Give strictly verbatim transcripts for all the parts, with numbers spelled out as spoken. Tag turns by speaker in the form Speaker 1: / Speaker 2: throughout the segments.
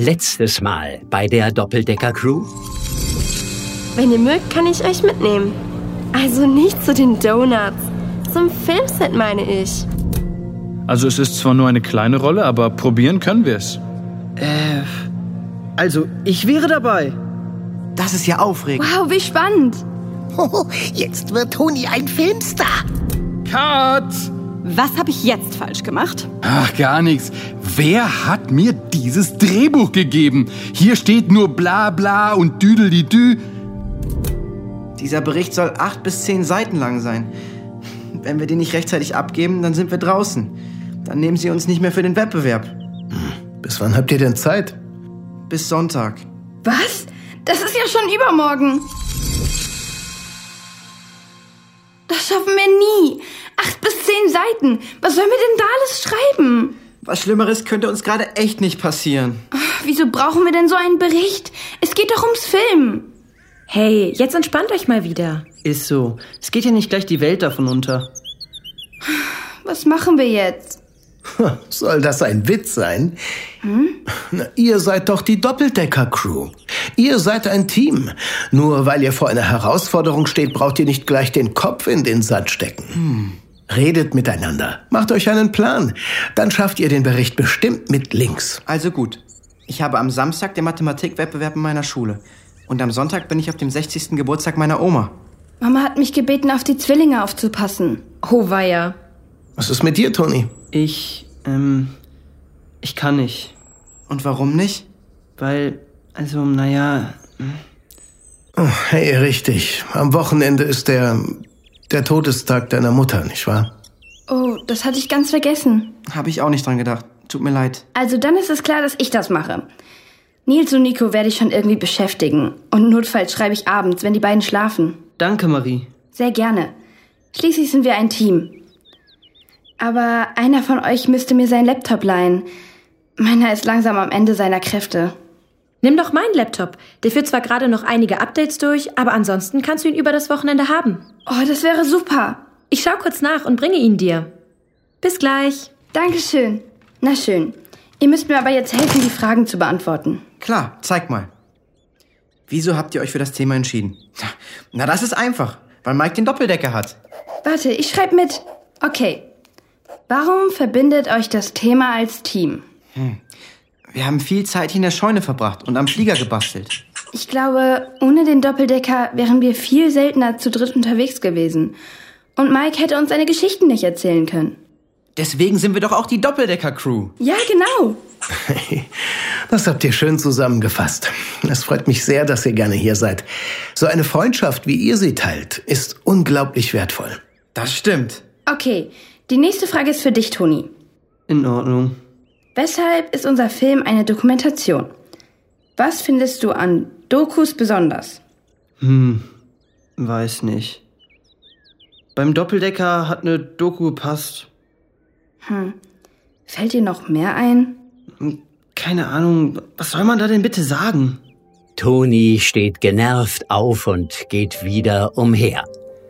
Speaker 1: letztes Mal bei der Doppeldecker-Crew?
Speaker 2: Wenn ihr mögt, kann ich euch mitnehmen. Also nicht zu den Donuts. Zum Filmset meine ich.
Speaker 3: Also es ist zwar nur eine kleine Rolle, aber probieren können wir es.
Speaker 4: Äh, also ich wäre dabei.
Speaker 5: Das ist ja aufregend.
Speaker 2: Wow, wie spannend.
Speaker 6: Oh, jetzt wird Toni ein Filmstar.
Speaker 3: Cut!
Speaker 7: Was habe ich jetzt falsch gemacht?
Speaker 8: Ach, gar nichts. Wer hat mir dieses Drehbuch gegeben? Hier steht nur bla bla und düdelidü.
Speaker 5: Dieser Bericht soll acht bis zehn Seiten lang sein. Wenn wir den nicht rechtzeitig abgeben, dann sind wir draußen. Dann nehmen sie uns nicht mehr für den Wettbewerb.
Speaker 9: Bis wann habt ihr denn Zeit?
Speaker 5: Bis Sonntag.
Speaker 2: Was? Das ist ja schon übermorgen. Das schaffen wir nie. Acht bis zehn Seiten. Was sollen wir denn da alles schreiben?
Speaker 5: Was Schlimmeres könnte uns gerade echt nicht passieren.
Speaker 2: Ach, wieso brauchen wir denn so einen Bericht? Es geht doch ums Film.
Speaker 10: Hey, jetzt entspannt euch mal wieder.
Speaker 4: Ist so. Es geht ja nicht gleich die Welt davon unter.
Speaker 2: Was machen wir jetzt?
Speaker 9: Soll das ein Witz sein?
Speaker 2: Hm?
Speaker 9: Na, ihr seid doch die Doppeldecker-Crew. Ihr seid ein Team. Nur weil ihr vor einer Herausforderung steht, braucht ihr nicht gleich den Kopf in den Sand stecken. Hm. Redet miteinander. Macht euch einen Plan. Dann schafft ihr den Bericht bestimmt mit Links.
Speaker 5: Also gut. Ich habe am Samstag den Mathematikwettbewerb in meiner Schule. Und am Sonntag bin ich auf dem sechzigsten Geburtstag meiner Oma.
Speaker 2: Mama hat mich gebeten, auf die Zwillinge aufzupassen.
Speaker 10: Oh weia.
Speaker 9: Was ist mit dir, Toni?
Speaker 4: Ich, ähm, ich kann nicht.
Speaker 5: Und warum nicht?
Speaker 4: Weil, also, naja...
Speaker 9: Oh, hey, richtig. Am Wochenende ist der, der Todestag deiner Mutter, nicht wahr?
Speaker 2: Oh, das hatte ich ganz vergessen.
Speaker 5: Habe ich auch nicht dran gedacht. Tut mir leid.
Speaker 2: Also dann ist es klar, dass ich das mache. Nils und Nico werde ich schon irgendwie beschäftigen. Und notfalls schreibe ich abends, wenn die beiden schlafen.
Speaker 4: Danke, Marie.
Speaker 2: Sehr gerne. Schließlich sind wir ein Team. Aber einer von euch müsste mir seinen Laptop leihen. Meiner ist langsam am Ende seiner Kräfte.
Speaker 10: Nimm doch meinen Laptop. Der führt zwar gerade noch einige Updates durch, aber ansonsten kannst du ihn über das Wochenende haben.
Speaker 2: Oh, das wäre super.
Speaker 10: Ich schau kurz nach und bringe ihn dir. Bis gleich.
Speaker 2: Dankeschön. Na schön. Ihr müsst mir aber jetzt helfen, die Fragen zu beantworten.
Speaker 5: Klar, zeig mal. Wieso habt ihr euch für das Thema entschieden? Na, das ist einfach, weil Mike den Doppeldecker hat.
Speaker 2: Warte, ich schreibe mit. Okay. Warum verbindet euch das Thema als Team?
Speaker 5: Hm. Wir haben viel Zeit hier in der Scheune verbracht und am Flieger gebastelt.
Speaker 2: Ich glaube, ohne den Doppeldecker wären wir viel seltener zu dritt unterwegs gewesen. Und Mike hätte uns seine Geschichten nicht erzählen können.
Speaker 5: Deswegen sind wir doch auch die Doppeldecker-Crew.
Speaker 2: Ja, genau.
Speaker 9: Das habt ihr schön zusammengefasst. Es freut mich sehr, dass ihr gerne hier seid. So eine Freundschaft, wie ihr sie teilt, ist unglaublich wertvoll.
Speaker 5: Das stimmt.
Speaker 2: Okay, die nächste Frage ist für dich, Toni.
Speaker 4: In Ordnung.
Speaker 2: Weshalb ist unser Film eine Dokumentation? Was findest du an Dokus besonders?
Speaker 4: Hm, weiß nicht. Beim Doppeldecker hat eine Doku gepasst.
Speaker 2: Hm, fällt dir noch mehr ein?
Speaker 4: Keine Ahnung, was soll man da denn bitte sagen?
Speaker 1: Toni steht genervt auf und geht wieder umher.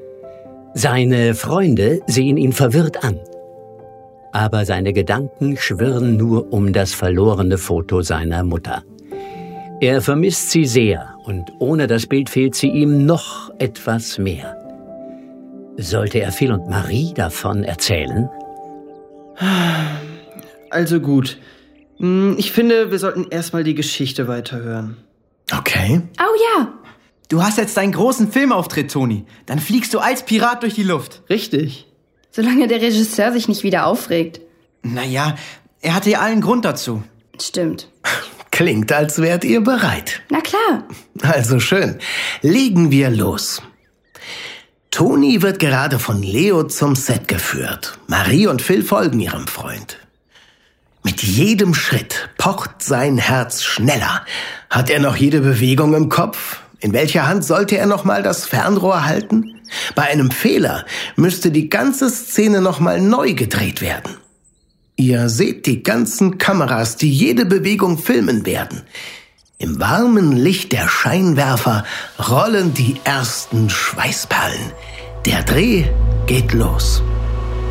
Speaker 1: Seine Freunde sehen ihn verwirrt an. Aber seine Gedanken schwirren nur um das verlorene Foto seiner Mutter. Er vermisst sie sehr und ohne das Bild fehlt sie ihm noch etwas mehr. Sollte er Phil und Marie davon erzählen?
Speaker 4: Also gut. Ich finde, wir sollten erstmal die Geschichte weiterhören.
Speaker 9: Okay.
Speaker 2: Oh ja.
Speaker 5: Du hast jetzt deinen großen Filmauftritt, Toni. Dann fliegst du als Pirat durch die Luft.
Speaker 4: Richtig.
Speaker 2: Solange der Regisseur sich nicht wieder aufregt.
Speaker 5: Naja, er hatte ja allen Grund dazu.
Speaker 2: Stimmt.
Speaker 9: Klingt, als wärt ihr bereit.
Speaker 2: Na klar.
Speaker 9: Also schön. Legen wir los. Toni wird gerade von Leo zum Set geführt. Marie und Phil folgen ihrem Freund. Mit jedem Schritt pocht sein Herz schneller. Hat er noch jede Bewegung im Kopf? In welcher Hand sollte er noch mal das Fernrohr halten? Bei einem Fehler müsste die ganze Szene noch mal neu gedreht werden. Ihr seht die ganzen Kameras, die jede Bewegung filmen werden. Im warmen Licht der Scheinwerfer rollen die ersten Schweißperlen. Der Dreh geht los.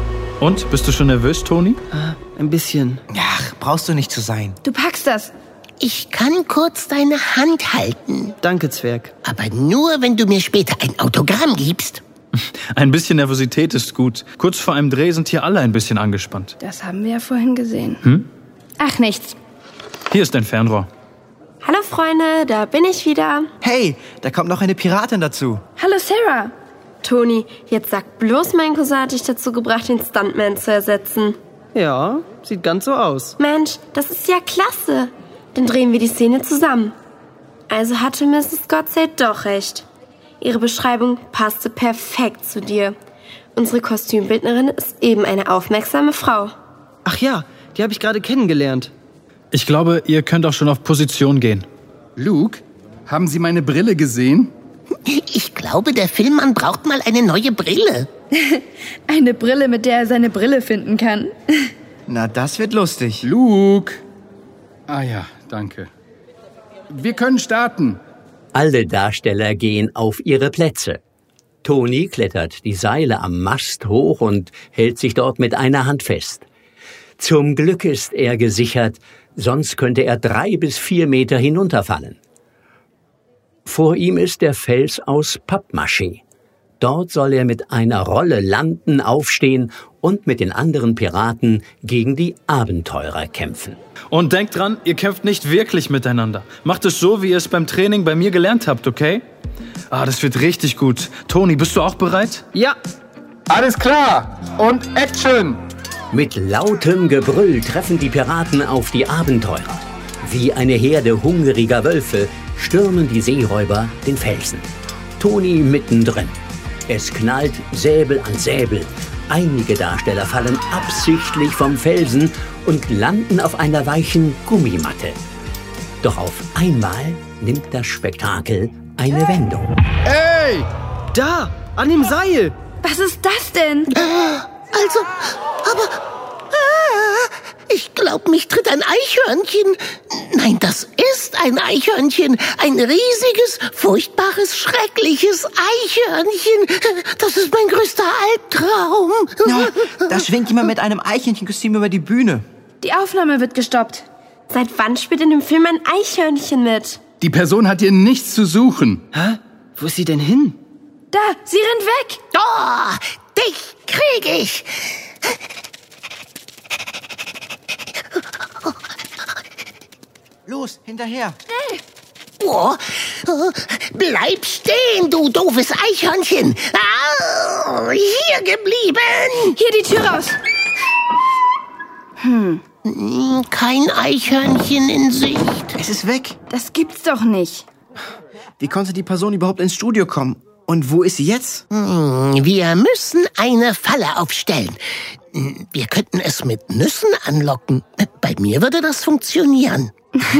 Speaker 3: Und, bist du schon nervös, Toni?
Speaker 4: Ah, ein bisschen.
Speaker 5: Ach, brauchst du nicht zu sein.
Speaker 2: Du packst das.
Speaker 6: Ich kann kurz deine Hand halten.
Speaker 4: Danke, Zwerg.
Speaker 6: Aber nur, wenn du mir später ein Autogramm gibst.
Speaker 3: Ein bisschen Nervosität ist gut. Kurz vor einem Dreh sind hier alle ein bisschen angespannt.
Speaker 2: Das haben wir ja vorhin gesehen.
Speaker 3: Hm?
Speaker 2: Ach, nichts.
Speaker 3: Hier ist dein Fernrohr.
Speaker 10: Hallo Freunde, da bin ich wieder.
Speaker 5: Hey, da kommt noch eine Piratin dazu.
Speaker 2: Hallo Sarah.
Speaker 10: Toni, jetzt sag bloß, mein Cousin hat dich dazu gebracht, den Stuntman zu ersetzen.
Speaker 4: Ja, sieht ganz so aus.
Speaker 10: Mensch, das ist ja klasse. Dann drehen wir die Szene zusammen. Also hatte Misses Godsaid doch recht. Ihre Beschreibung passte perfekt zu dir. Unsere Kostümbildnerin ist eben eine aufmerksame Frau.
Speaker 4: Ach ja, die habe ich gerade kennengelernt.
Speaker 3: Ich glaube, ihr könnt auch schon auf Position gehen.
Speaker 8: Luke, haben Sie meine Brille gesehen?
Speaker 6: Ich glaube, der Filmmann braucht mal eine neue Brille.
Speaker 2: Eine Brille, mit der er seine Brille finden kann.
Speaker 5: Na, das wird lustig.
Speaker 8: Luke. Ah ja, danke. Wir können starten.
Speaker 1: Alle Darsteller gehen auf ihre Plätze. Toni klettert die Seile am Mast hoch und hält sich dort mit einer Hand fest. Zum Glück ist er gesichert, sonst könnte er drei bis vier Meter hinunterfallen. Vor ihm ist der Fels aus Pappmaché. Dort soll er mit einer Rolle landen, aufstehen und mit den anderen Piraten gegen die Abenteurer kämpfen.
Speaker 3: Und denkt dran, ihr kämpft nicht wirklich miteinander. Macht es so, wie ihr es beim Training bei mir gelernt habt, okay? Ah, das wird richtig gut. Toni, bist du auch bereit?
Speaker 4: Ja.
Speaker 8: Alles klar. Und Action.
Speaker 1: Mit lautem Gebrüll treffen die Piraten auf die Abenteurer. Wie eine Herde hungriger Wölfe stürmen die Seeräuber den Felsen. Toni mittendrin. Es knallt Säbel an Säbel. Einige Darsteller fallen absichtlich vom Felsen und landen auf einer weichen Gummimatte. Doch auf einmal nimmt das Spektakel eine Wendung.
Speaker 8: Hey!
Speaker 4: Da, an dem Seil.
Speaker 2: Was ist das denn?
Speaker 6: Also, aber... Ah, ich glaube, mich tritt ein Eichhörnchen. Nein, das ist ein Eichhörnchen. Ein riesiges, furchtbares, schreckliches Eichhörnchen. Das ist mein größter Albtraum.
Speaker 5: Ja, da schwingt jemand mit einem Eichhörnchenkostüm über die Bühne.
Speaker 2: Die Aufnahme wird gestoppt.
Speaker 10: Seit wann spielt in dem Film ein Eichhörnchen mit?
Speaker 8: Die Person hat hier nichts zu suchen.
Speaker 4: Hä? Wo ist sie denn hin?
Speaker 2: Da, sie rennt weg.
Speaker 6: Oh, dich krieg ich.
Speaker 5: Los, hinterher.
Speaker 6: Oh, bleib stehen, du doofes Eichhörnchen. Ah, hier geblieben.
Speaker 2: Hier die Tür raus.
Speaker 6: Hm. Kein Eichhörnchen in Sicht.
Speaker 5: Es ist weg.
Speaker 2: Das gibt's doch nicht.
Speaker 5: Wie konnte die Person überhaupt ins Studio kommen? Und wo ist sie jetzt?
Speaker 6: Wir müssen eine Falle aufstellen. Wir könnten es mit Nüssen anlocken. Bei mir würde das funktionieren.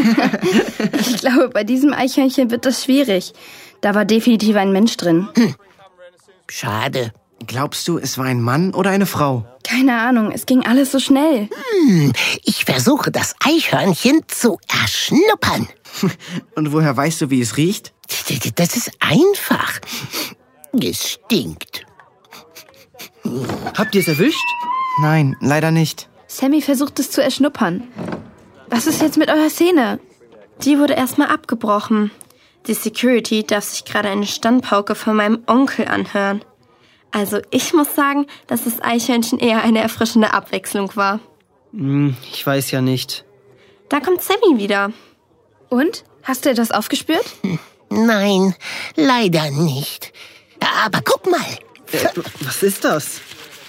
Speaker 2: Ich glaube, bei diesem Eichhörnchen wird das schwierig. Da war definitiv ein Mensch drin.
Speaker 6: Hm. Schade.
Speaker 5: Glaubst du, es war ein Mann oder eine Frau?
Speaker 2: Keine Ahnung, es ging alles so schnell.
Speaker 6: Hm, ich versuche, das Eichhörnchen zu erschnuppern.
Speaker 5: Und woher weißt du, wie es riecht?
Speaker 6: Das ist einfach. Es stinkt.
Speaker 4: Habt ihr es erwischt?
Speaker 5: Nein, leider nicht.
Speaker 2: Sammy versucht es zu erschnuppern. Was ist jetzt mit eurer Szene?
Speaker 10: Die wurde erstmal abgebrochen. Die Security darf sich gerade eine Standpauke von meinem Onkel anhören. Also ich muss sagen, dass das Eichhörnchen eher eine erfrischende Abwechslung war.
Speaker 4: Hm, ich weiß ja nicht.
Speaker 10: Da kommt Sammy wieder.
Speaker 2: Und? Hast du etwas aufgespürt?
Speaker 6: Nein, leider nicht. Aber guck mal.
Speaker 4: Äh, was ist das?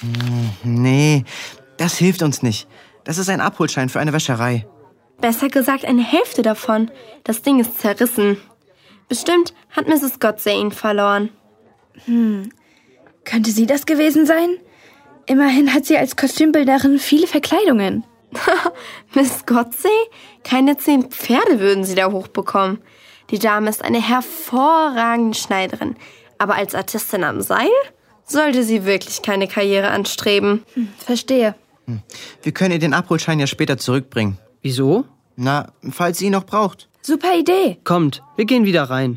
Speaker 5: Nee, das hilft uns nicht. Das ist ein Abholschein für eine Wäscherei.
Speaker 10: Besser gesagt eine Hälfte davon. Das Ding ist zerrissen. Bestimmt hat Misses Godsaid ihn verloren.
Speaker 2: Hm, könnte sie das gewesen sein? Immerhin hat sie als Kostümbildnerin viele Verkleidungen.
Speaker 10: Miss Godsaid? Keine zehn Pferde würden sie da hochbekommen. Die Dame ist eine hervorragende Schneiderin. Aber als Artistin am Seil sollte sie wirklich keine Karriere anstreben.
Speaker 2: Hm, verstehe.
Speaker 5: Hm. Wir können ihr den Abholschein ja später zurückbringen.
Speaker 4: Wieso?
Speaker 5: Na, falls sie ihn noch braucht.
Speaker 2: Super Idee.
Speaker 4: Kommt, wir gehen wieder rein.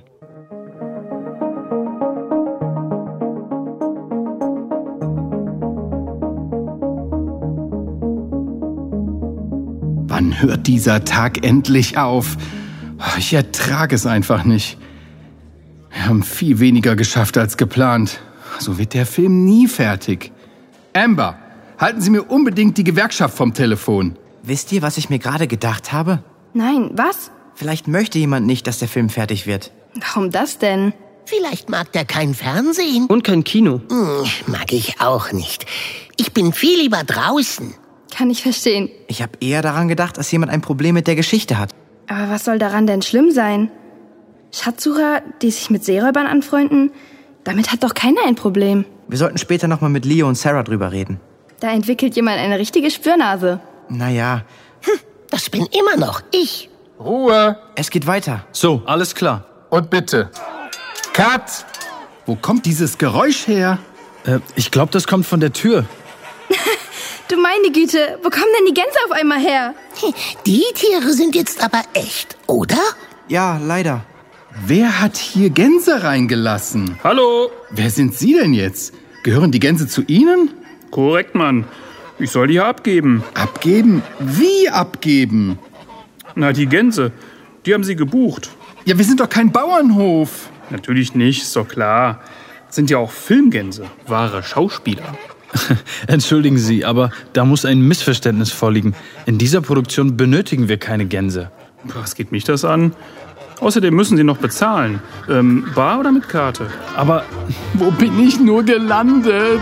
Speaker 8: Wann hört dieser Tag endlich auf? Ich ertrage es einfach nicht. Wir haben viel weniger geschafft als geplant. So wird der Film nie fertig. Amber, halten Sie mir unbedingt die Gewerkschaft vom Telefon.
Speaker 5: Wisst ihr, was ich mir gerade gedacht habe?
Speaker 2: Nein, was?
Speaker 5: Vielleicht möchte jemand nicht, dass der Film fertig wird.
Speaker 2: Warum das denn?
Speaker 6: Vielleicht mag der kein Fernsehen.
Speaker 4: Und kein Kino.
Speaker 6: Hm, mag ich auch nicht. Ich bin viel lieber draußen.
Speaker 2: Kann ich verstehen.
Speaker 5: Ich habe eher daran gedacht, dass jemand ein Problem mit der Geschichte hat.
Speaker 2: Aber was soll daran denn schlimm sein? Schatzsucher, die sich mit Seeräubern anfreunden, damit hat doch keiner ein Problem.
Speaker 5: Wir sollten später nochmal mit Leo und Sarah drüber reden.
Speaker 2: Da entwickelt jemand eine richtige Spürnase.
Speaker 5: Naja.
Speaker 6: Hm, das bin immer noch ich.
Speaker 8: Ruhe.
Speaker 5: Es geht weiter.
Speaker 3: So, alles klar.
Speaker 8: Und bitte. Cut. Wo kommt dieses Geräusch her?
Speaker 3: Äh, ich glaube, das kommt von der Tür.
Speaker 2: Du meine Güte, wo kommen denn die Gänse auf einmal her?
Speaker 6: Die Tiere sind jetzt aber echt, oder?
Speaker 5: Ja, leider.
Speaker 8: Wer hat hier Gänse reingelassen?
Speaker 11: Hallo?
Speaker 8: Wer sind Sie denn jetzt? Gehören die Gänse zu Ihnen?
Speaker 11: Korrekt, Mann. Ich soll die hier abgeben.
Speaker 8: Abgeben? Wie abgeben?
Speaker 11: Na, die Gänse. Die haben Sie gebucht.
Speaker 8: Ja, wir sind doch kein Bauernhof.
Speaker 11: Natürlich nicht, ist doch klar. Sind ja auch Filmgänse, wahre Schauspieler.
Speaker 3: Entschuldigen Sie, aber da muss ein Missverständnis vorliegen. In dieser Produktion benötigen wir keine Gänse.
Speaker 11: Was geht mich das an? Außerdem müssen Sie noch bezahlen. Ähm, bar oder mit Karte?
Speaker 8: Aber wo bin ich nur gelandet?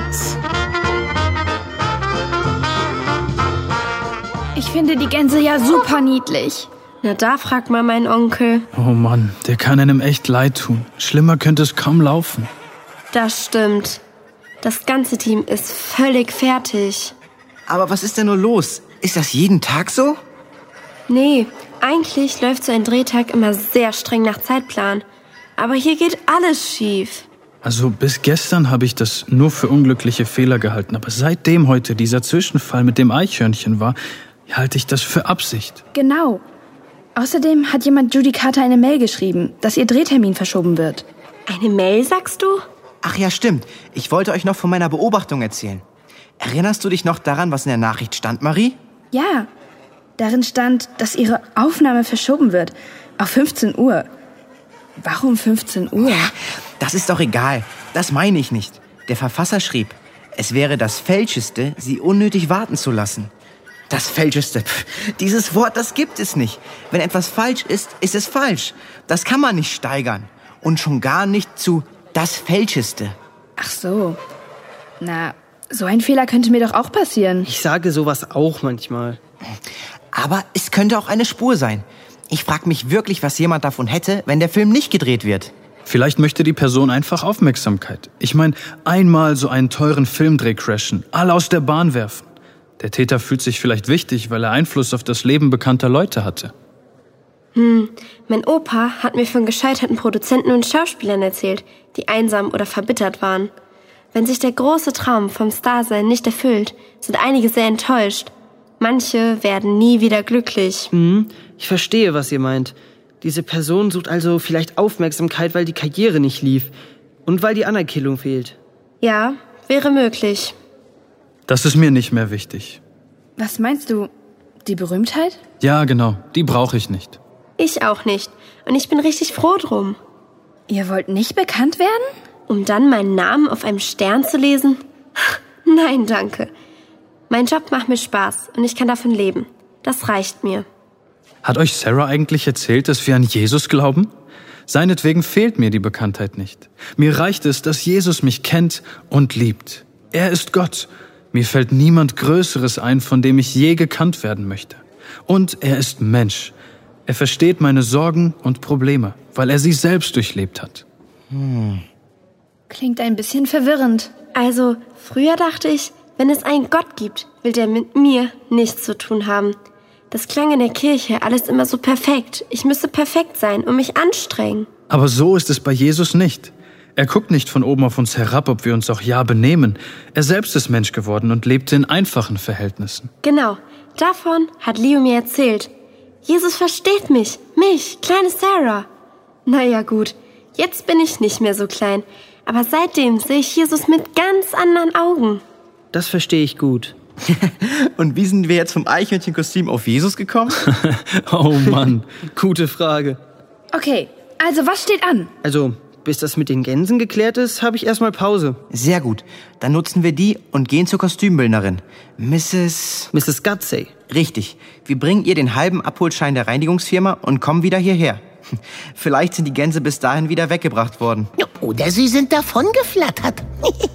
Speaker 2: Ich finde die Gänse ja super niedlich.
Speaker 10: Na, da fragt mal meinen Onkel.
Speaker 3: Oh Mann, der kann einem echt leid tun. Schlimmer könnte es kaum laufen.
Speaker 10: Das stimmt. Das ganze Team ist völlig fertig.
Speaker 5: Aber was ist denn nur los? Ist das jeden Tag so?
Speaker 10: Nee, eigentlich läuft so ein Drehtag immer sehr streng nach Zeitplan. Aber hier geht alles schief.
Speaker 3: Also bis gestern habe ich das nur für unglückliche Fehler gehalten. Aber seitdem heute dieser Zwischenfall mit dem Eichhörnchen war, halte ich das für Absicht.
Speaker 2: Genau. Außerdem hat jemand Judy Carter eine Mail geschrieben, dass ihr Drehtermin verschoben wird.
Speaker 10: Eine Mail, sagst du?
Speaker 5: Ach ja, stimmt. Ich wollte euch noch von meiner Beobachtung erzählen. Erinnerst du dich noch daran, was in der Nachricht stand, Marie?
Speaker 2: Ja. Darin stand, dass ihre Aufnahme verschoben wird. Auf fünfzehn Uhr. Warum fünfzehn Uhr?
Speaker 5: Ja, das ist doch egal. Das meine ich nicht. Der Verfasser schrieb, es wäre das Falscheste, sie unnötig warten zu lassen. Das Falscheste. Pff, dieses Wort, das gibt es nicht. Wenn etwas falsch ist, ist es falsch. Das kann man nicht steigern. Und schon gar nicht zu das Falscheste.
Speaker 2: Ach so. Na, so ein Fehler könnte mir doch auch passieren.
Speaker 4: Ich sage sowas auch manchmal.
Speaker 5: Aber es könnte auch eine Spur sein. Ich frage mich wirklich, was jemand davon hätte, wenn der Film nicht gedreht wird.
Speaker 3: Vielleicht möchte die Person einfach Aufmerksamkeit. Ich meine, einmal so einen teuren Filmdreh crashen, alle aus der Bahn werfen. Der Täter fühlt sich vielleicht wichtig, weil er Einfluss auf das Leben bekannter Leute hatte.
Speaker 10: Hm, mein Opa hat mir von gescheiterten Produzenten und Schauspielern erzählt, die einsam oder verbittert waren. Wenn sich der große Traum vom Starsein nicht erfüllt, sind einige sehr enttäuscht. Manche werden nie wieder glücklich.
Speaker 4: Hm, ich verstehe, was ihr meint. Diese Person sucht also vielleicht Aufmerksamkeit, weil die Karriere nicht lief und weil die Anerkennung fehlt.
Speaker 10: Ja, wäre möglich.
Speaker 3: Das ist mir nicht mehr wichtig.
Speaker 2: Was meinst du? Die Berühmtheit?
Speaker 3: Ja, genau. Die brauche ich nicht.
Speaker 10: Ich auch nicht. Und ich bin richtig froh drum.
Speaker 2: Ihr wollt nicht bekannt werden?
Speaker 10: Um dann meinen Namen auf einem Stern zu lesen? Nein, danke. Mein Job macht mir Spaß und ich kann davon leben. Das reicht mir.
Speaker 3: Hat euch Sarah eigentlich erzählt, dass wir an Jesus glauben? Seinetwegen fehlt mir die Bekanntheit nicht. Mir reicht es, dass Jesus mich kennt und liebt. Er ist Gott. Mir fällt niemand Größeres ein, von dem ich je gekannt werden möchte. Und er ist Mensch. Er versteht meine Sorgen und Probleme, weil er sie selbst durchlebt hat.
Speaker 5: Hm.
Speaker 2: Klingt ein bisschen verwirrend.
Speaker 10: Also, früher dachte ich, wenn es einen Gott gibt, will der mit mir nichts zu tun haben. Das klang in der Kirche alles immer so perfekt. Ich müsste perfekt sein und mich anstrengen.
Speaker 3: Aber so ist es bei Jesus nicht. Er guckt nicht von oben auf uns herab, ob wir uns auch ja benehmen. Er selbst ist Mensch geworden und lebte in einfachen Verhältnissen.
Speaker 10: Genau, davon hat Leo mir erzählt. Jesus versteht mich, mich, kleine Sarah. Naja gut, jetzt bin ich nicht mehr so klein. Aber seitdem sehe ich Jesus mit ganz anderen Augen.
Speaker 4: Das verstehe ich gut.
Speaker 5: Und wie sind wir jetzt vom Eichhörnchenkostüm auf Jesus gekommen?
Speaker 3: Oh Mann.
Speaker 4: Gute Frage.
Speaker 2: Okay, also was steht an?
Speaker 4: Also, bis das mit den Gänsen geklärt ist, habe ich erstmal Pause.
Speaker 5: Sehr gut. Dann nutzen wir die und gehen zur Kostümbildnerin. Misses...
Speaker 4: Misses Gutsey.
Speaker 5: Richtig. Wir bringen ihr den halben Abholschein der Reinigungsfirma und kommen wieder hierher. Vielleicht sind die Gänse bis dahin wieder weggebracht worden.
Speaker 6: Oder sie sind davongeflattert.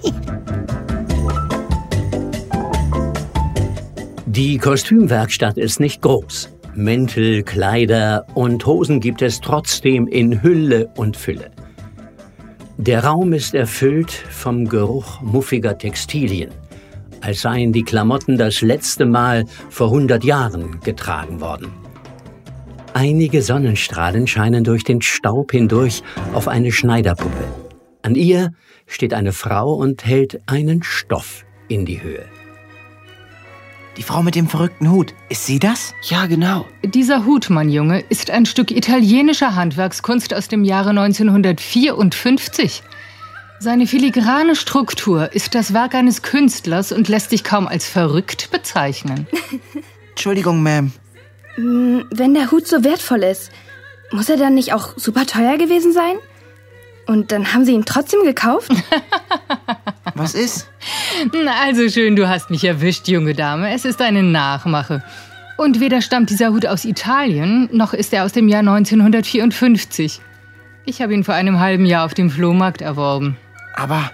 Speaker 1: Die Kostümwerkstatt ist nicht groß. Mäntel, Kleider und Hosen gibt es trotzdem in Hülle und Fülle. Der Raum ist erfüllt vom Geruch muffiger Textilien, als seien die Klamotten das letzte Mal vor hundert Jahren getragen worden. Einige Sonnenstrahlen scheinen durch den Staub hindurch auf eine Schneiderpuppe. An ihr steht eine Frau und hält einen Stoff in die Höhe.
Speaker 5: Die Frau mit dem verrückten Hut, ist sie das?
Speaker 4: Ja, genau.
Speaker 12: Dieser Hut, mein Junge, ist ein Stück italienischer Handwerkskunst aus dem Jahre neunzehnhundertvierundfünfzig. Seine filigrane Struktur ist das Werk eines Künstlers und lässt sich kaum als verrückt bezeichnen.
Speaker 5: Entschuldigung, Ma'am.
Speaker 2: Wenn der Hut so wertvoll ist, muss er dann nicht auch super teuer gewesen sein? Und dann haben Sie ihn trotzdem gekauft?
Speaker 5: Was ist?
Speaker 12: Also schön, du hast mich erwischt, junge Dame. Es ist eine Nachmache. Und weder stammt dieser Hut aus Italien, noch ist er aus dem Jahr neunzehnhundertvierundfünfzig. Ich habe ihn vor einem halben Jahr auf dem Flohmarkt erworben.
Speaker 5: Aber...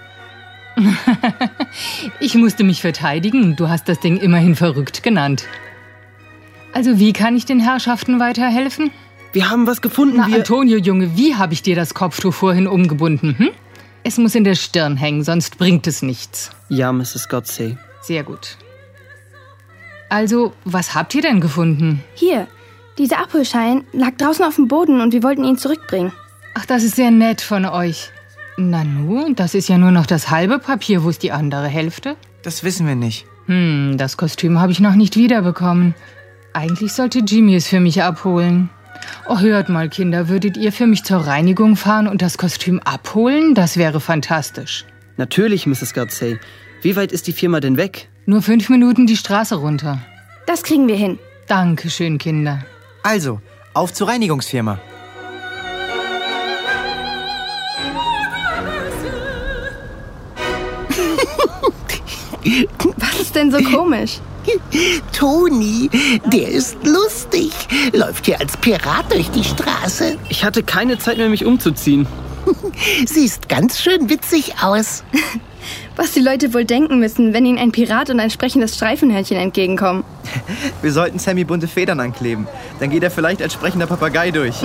Speaker 12: Ich musste mich verteidigen. Du hast das Ding immerhin verrückt genannt. Also wie kann ich den Herrschaften weiterhelfen?
Speaker 4: Wir haben was gefunden.
Speaker 12: Na,
Speaker 4: wir
Speaker 12: Antonio, Junge, wie habe ich dir das Kopftuch vorhin umgebunden? Hm? Es muss in der Stirn hängen, sonst bringt es nichts.
Speaker 4: Ja, Misses Gutsey.
Speaker 12: Sehr gut. Also, was habt ihr denn gefunden?
Speaker 2: Hier, dieser Abholschein lag draußen auf dem Boden und wir wollten ihn zurückbringen.
Speaker 12: Ach, das ist sehr nett von euch. Nanu, das ist ja nur noch das halbe Papier. Wo ist die andere Hälfte?
Speaker 5: Das wissen wir nicht.
Speaker 12: Hm, das Kostüm habe ich noch nicht wiederbekommen. Eigentlich sollte Jimmy es für mich abholen. Oh, hört mal, Kinder, würdet ihr für mich zur Reinigung fahren und das Kostüm abholen? Das wäre fantastisch.
Speaker 4: Natürlich, Misses Gutsey. Wie weit ist die Firma denn weg?
Speaker 12: Nur fünf Minuten die Straße runter.
Speaker 2: Das kriegen wir hin.
Speaker 12: Dankeschön, Kinder.
Speaker 5: Also, auf zur Reinigungsfirma.
Speaker 2: Was ist denn so komisch?
Speaker 6: Toni, der ist lustig. Läuft hier als Pirat durch die Straße.
Speaker 4: Ich hatte keine Zeit mehr, mich umzuziehen.
Speaker 6: Siehst ganz schön witzig aus.
Speaker 2: Was die Leute wohl denken müssen, wenn ihnen ein Pirat und ein sprechendes Streifenhörnchen entgegenkommen.
Speaker 5: Wir sollten Sammy bunte Federn ankleben. Dann geht er vielleicht als sprechender Papagei durch.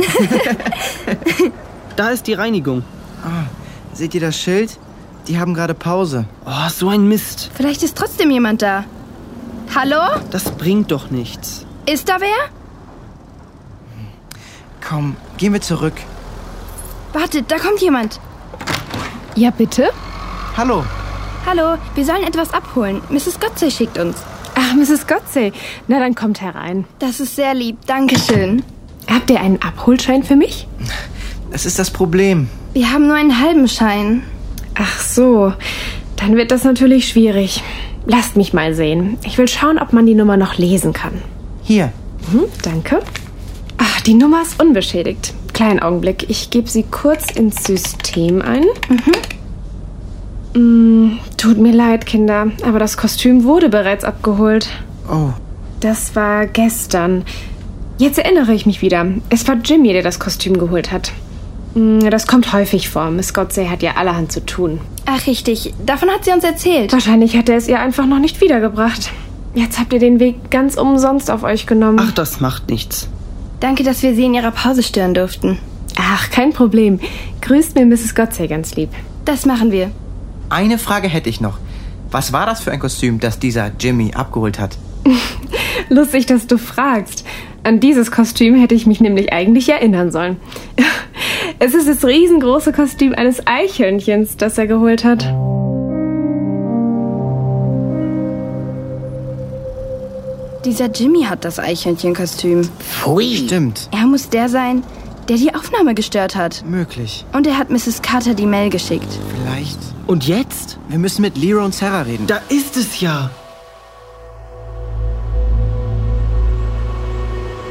Speaker 4: Da ist die Reinigung.
Speaker 5: Ah, seht ihr das Schild? Die haben gerade Pause.
Speaker 4: Oh, so ein Mist.
Speaker 2: Vielleicht ist trotzdem jemand da. Hallo?
Speaker 4: Das bringt doch nichts.
Speaker 2: Ist da wer?
Speaker 5: Komm, gehen wir zurück.
Speaker 2: Wartet, da kommt jemand.
Speaker 13: Ja, bitte?
Speaker 5: Hallo.
Speaker 2: Hallo, wir sollen etwas abholen. Misses Gutsey schickt uns.
Speaker 13: Ach, Misses Gutsey. Na, dann kommt herein.
Speaker 2: Das ist sehr lieb, Dankeschön.
Speaker 13: Habt ihr einen Abholschein für mich?
Speaker 5: Das ist das Problem.
Speaker 2: Wir haben nur einen halben Schein.
Speaker 13: Ach so, dann wird das natürlich schwierig. Lasst mich mal sehen. Ich will schauen, ob man die Nummer noch lesen kann.
Speaker 5: Hier.
Speaker 13: Mhm, danke. Ach, die Nummer ist unbeschädigt. Kleinen Augenblick, ich gebe sie kurz ins System ein. Mhm. Mm, tut mir leid, Kinder, aber das Kostüm wurde bereits abgeholt.
Speaker 5: Oh.
Speaker 13: Das war gestern. Jetzt erinnere ich mich wieder. Es war Jimmy, der das Kostüm geholt hat. Das kommt häufig vor. Miss Gutsey hat ja allerhand zu tun.
Speaker 2: Ach, richtig. Davon hat sie uns erzählt.
Speaker 13: Wahrscheinlich hat er es ihr einfach noch nicht wiedergebracht. Jetzt habt ihr den Weg ganz umsonst auf euch genommen.
Speaker 4: Ach, das macht nichts.
Speaker 2: Danke, dass wir sie in ihrer Pause stören durften.
Speaker 13: Ach, kein Problem. Grüßt mir Misses Gutsey ganz lieb.
Speaker 2: Das machen wir.
Speaker 5: Eine Frage hätte ich noch. Was war das für ein Kostüm, das dieser Jimmy abgeholt hat?
Speaker 13: Lustig, dass du fragst. An dieses Kostüm hätte ich mich nämlich eigentlich erinnern sollen. Es ist das riesengroße Kostüm eines Eichhörnchens, das er geholt hat.
Speaker 2: Dieser Jimmy hat das Eichhörnchenkostüm.
Speaker 6: Pfui.
Speaker 5: Stimmt.
Speaker 2: Er muss der sein, der die Aufnahme gestört hat.
Speaker 5: Möglich.
Speaker 2: Und er hat Misses Carter die Mail geschickt.
Speaker 5: Vielleicht.
Speaker 4: Und jetzt?
Speaker 5: Wir müssen mit Leroy und Sarah reden.
Speaker 4: Da ist es ja.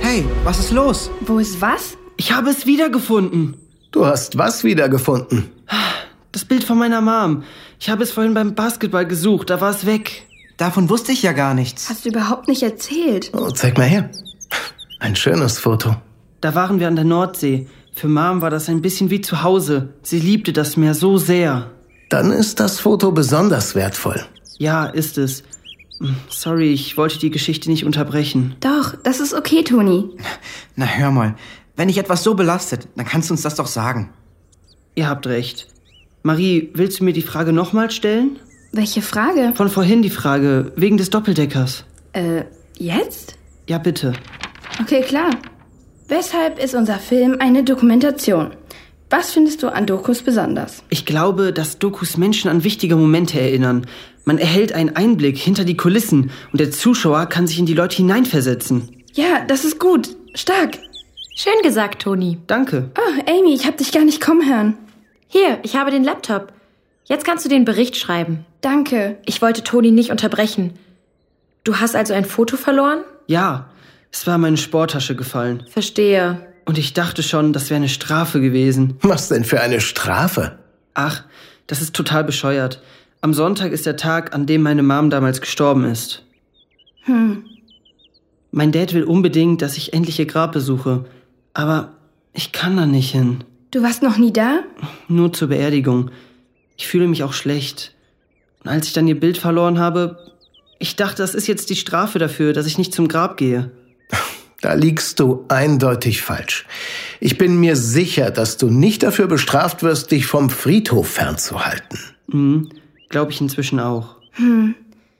Speaker 5: Hey, was ist los?
Speaker 2: Wo ist was?
Speaker 4: Ich habe es wiedergefunden.
Speaker 9: Du hast was wiedergefunden?
Speaker 4: Das Bild von meiner Mom. Ich habe es vorhin beim Basketball gesucht, da war es weg.
Speaker 5: Davon wusste ich ja gar nichts.
Speaker 2: Hast du überhaupt nicht erzählt?
Speaker 9: Oh, zeig mal her. Ein schönes Foto.
Speaker 4: Da waren wir an der Nordsee. Für Mom war das ein bisschen wie zu Hause. Sie liebte das Meer so sehr.
Speaker 9: Dann ist das Foto besonders wertvoll.
Speaker 4: Ja, ist es. Sorry, ich wollte die Geschichte nicht unterbrechen.
Speaker 2: Doch, das ist okay, Toni.
Speaker 5: Na hör mal, wenn dich etwas so belastet, dann kannst du uns das doch sagen.
Speaker 4: Ihr habt recht. Marie, willst du mir die Frage nochmal stellen?
Speaker 2: Welche Frage?
Speaker 4: Von vorhin die Frage, wegen des Doppeldeckers.
Speaker 2: Äh, jetzt?
Speaker 4: Ja, bitte.
Speaker 2: Okay, klar. Weshalb ist unser Film eine Dokumentation? Was findest du an Dokus besonders?
Speaker 4: Ich glaube, dass Dokus Menschen an wichtige Momente erinnern. Man erhält einen Einblick hinter die Kulissen und der Zuschauer kann sich in die Leute hineinversetzen.
Speaker 2: Ja, das ist gut. Stark.
Speaker 14: Schön gesagt, Toni.
Speaker 4: Danke.
Speaker 2: Oh, Amy, ich hab dich gar nicht kommen hören.
Speaker 14: Hier, ich habe den Laptop. Jetzt kannst du den Bericht schreiben.
Speaker 2: Danke.
Speaker 14: Ich wollte Toni nicht unterbrechen. Du hast also ein Foto verloren?
Speaker 4: Ja, es war in meine Sporttasche gefallen.
Speaker 14: Verstehe.
Speaker 4: Und ich dachte schon, das wäre eine Strafe gewesen.
Speaker 9: Was denn für eine Strafe?
Speaker 4: Ach, das ist total bescheuert. Am Sonntag ist der Tag, an dem meine Mom damals gestorben ist.
Speaker 2: Hm.
Speaker 4: Mein Dad will unbedingt, dass ich endlich ihr Grab besuche. Aber ich kann da nicht hin.
Speaker 2: Du warst noch nie da?
Speaker 4: Nur zur Beerdigung. Ich fühle mich auch schlecht. Und als ich dann ihr Bild verloren habe, ich dachte, das ist jetzt die Strafe dafür, dass ich nicht zum Grab gehe.
Speaker 9: Da liegst du eindeutig falsch. Ich bin mir sicher, dass du nicht dafür bestraft wirst, dich vom Friedhof fernzuhalten.
Speaker 4: Mhm, glaube ich inzwischen auch.
Speaker 2: Hm.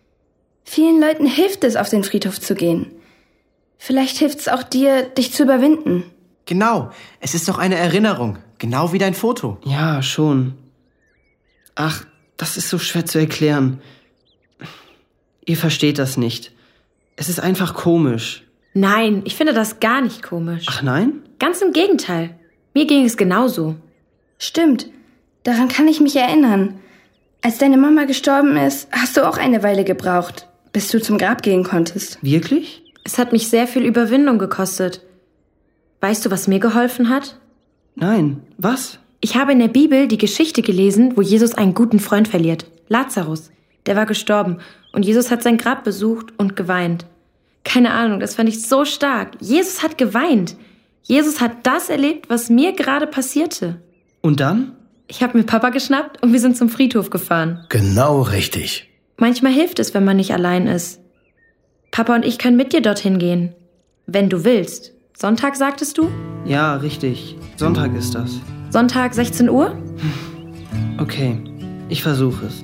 Speaker 2: Vielen Leuten hilft es, auf den Friedhof zu gehen. Vielleicht hilft es auch dir, dich zu überwinden.
Speaker 5: Genau, es ist doch eine Erinnerung. Genau wie dein Foto.
Speaker 4: Ja, schon. Ach, das ist so schwer zu erklären. Ihr versteht das nicht. Es ist einfach komisch.
Speaker 14: Nein, ich finde das gar nicht komisch.
Speaker 4: Ach nein?
Speaker 14: Ganz im Gegenteil. Mir ging es genauso.
Speaker 2: Stimmt, daran kann ich mich erinnern. Als deine Mama gestorben ist, hast du auch eine Weile gebraucht, bis du zum Grab gehen konntest.
Speaker 4: Wirklich?
Speaker 14: Es hat mich sehr viel Überwindung gekostet. Weißt du, was mir geholfen hat?
Speaker 4: Nein, was?
Speaker 14: Ich habe in der Bibel die Geschichte gelesen, wo Jesus einen guten Freund verliert. Lazarus. Der war gestorben und Jesus hat sein Grab besucht und geweint. Keine Ahnung, das fand ich so stark. Jesus hat geweint. Jesus hat das erlebt, was mir gerade passierte.
Speaker 4: Und dann?
Speaker 14: Ich habe mir Papa geschnappt und wir sind zum Friedhof gefahren.
Speaker 9: Genau richtig.
Speaker 14: Manchmal hilft es, wenn man nicht allein ist. Papa und ich können mit dir dorthin gehen. Wenn du willst. Sonntag, sagtest du?
Speaker 4: Ja, richtig. Sonntag ist das.
Speaker 14: Sonntag, sechzehn Uhr?
Speaker 4: Okay, ich versuche es.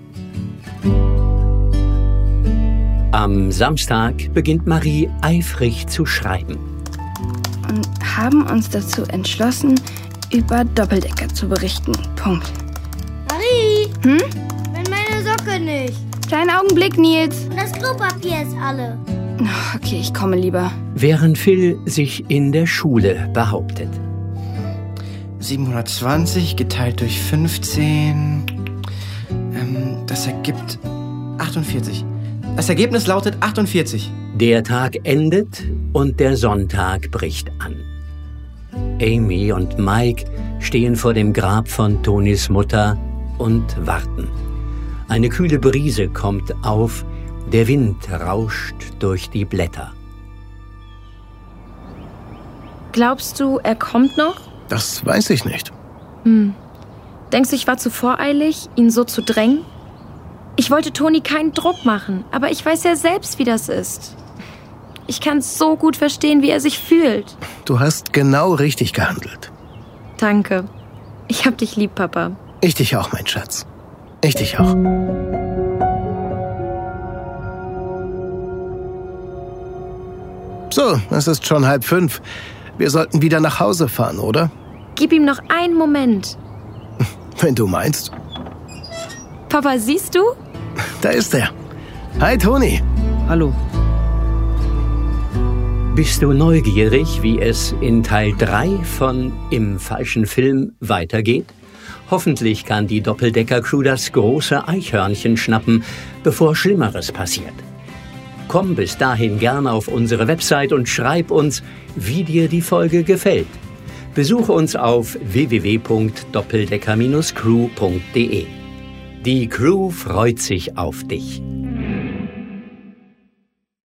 Speaker 1: Am Samstag beginnt Marie eifrig zu schreiben.
Speaker 2: Und haben uns dazu entschlossen, über Doppeldecker zu berichten. Punkt.
Speaker 15: Marie!
Speaker 2: Hm?
Speaker 15: Wenn meine Socke nicht.
Speaker 2: Kleinen Augenblick, Nils.
Speaker 15: Und das Klopapier ist alle.
Speaker 2: Okay, ich komme lieber.
Speaker 1: Während Phil sich in der Schule behauptet.
Speaker 5: siebenhundertzwanzig geteilt durch fünfzehn. Ähm, das ergibt achtundvierzig. Das Ergebnis lautet achtundvierzig.
Speaker 1: Der Tag endet und der Sonntag bricht an. Amy und Mike stehen vor dem Grab von Tonis Mutter und warten. Eine kühle Brise kommt auf, der Wind rauscht durch die Blätter.
Speaker 14: Glaubst du, er kommt noch?
Speaker 9: Das weiß ich nicht.
Speaker 14: Hm. Denkst du, ich war zu voreilig, ihn so zu drängen? Ich wollte Toni keinen Druck machen, aber ich weiß ja selbst, wie das ist. Ich kann so gut verstehen, wie er sich fühlt.
Speaker 9: Du hast genau richtig gehandelt.
Speaker 14: Danke. Ich hab dich lieb, Papa.
Speaker 9: Ich dich auch, mein Schatz. Ich dich auch. So, es ist schon halb fünf. Wir sollten wieder nach Hause fahren, oder?
Speaker 14: Gib ihm noch einen Moment.
Speaker 9: Wenn du meinst.
Speaker 14: Papa, siehst du?
Speaker 9: Da ist er. Hi, Toni.
Speaker 4: Hallo.
Speaker 1: Bist du neugierig, wie es in Teil drei von Im falschen Film weitergeht? Hoffentlich kann die Doppeldecker-Crew das große Eichhörnchen schnappen, bevor Schlimmeres passiert. Komm bis dahin gern auf unsere Website und schreib uns, wie dir die Folge gefällt. Besuche uns auf w w w punkt doppeldecker Bindestrich crew punkt de. Die Crew freut sich auf dich.